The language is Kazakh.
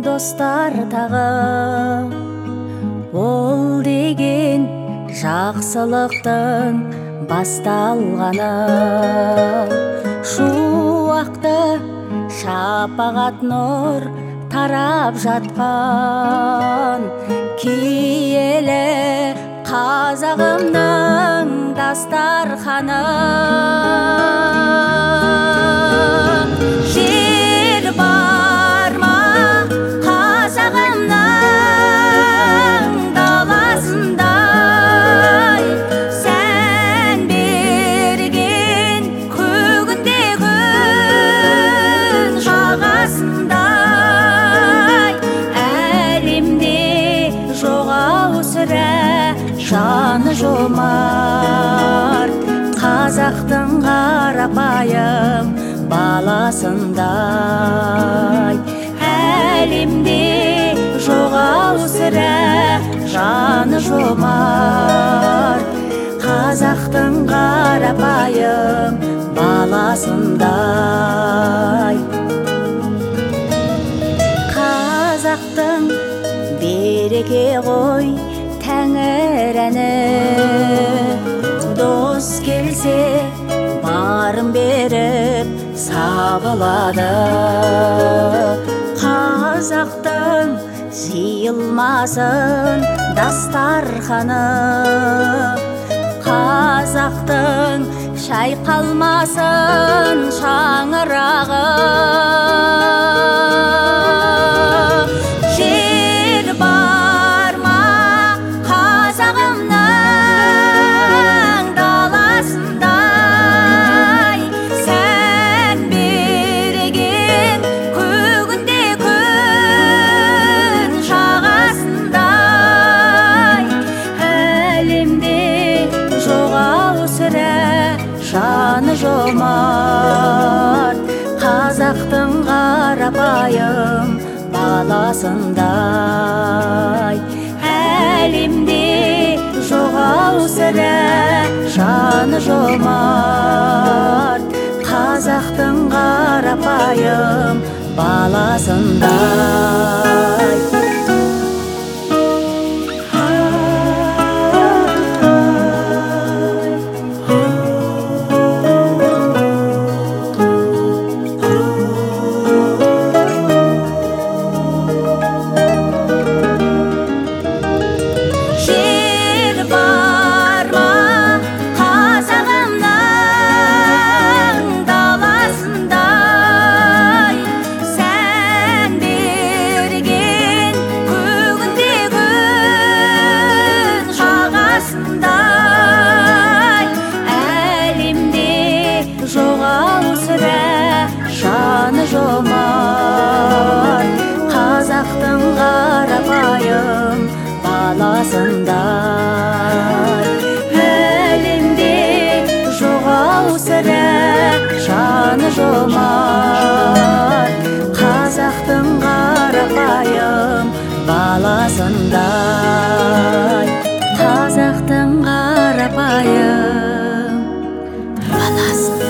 достар тағы, ол деген жақсылықтың басталғаны. Шуақты шапағат нұр тарап жатқан, киелі қазағымның дастарханы. Жер бар ма қазағымның даласындай, сән берген көгінде күн жағасындай. Әлемде жоқ-ау сірә жаны жомарт, қазақтың қарапайым баласындай. Әлемде жоқ-ау сірә жаны жомарт, қазақтың қарапайым баласындай. Қазақтың береке ғой Тәңір әні, дос келсе барын беріп сабылады. Қазақтың жиылмасын дастарханы, қазақтың шайқалмасын шаңырағы. Жер бар ма қазағымның даласындай, сән берген көгінде күн жағасындай. Әлемде жоқ-ау сірә жаны жомарт, қазақтың қарапайым баласындай. Әлемде жоқ-ау сірә жаны жомарт, қазақтың қарапайым баласындай. Жаны жомарт, қазақтың қарапайым баласындай. Әлемде жоқ-ау сірә жаны жомарт, қазақтың қарапайым баласындай. Қазақтың қарапайым баласындай.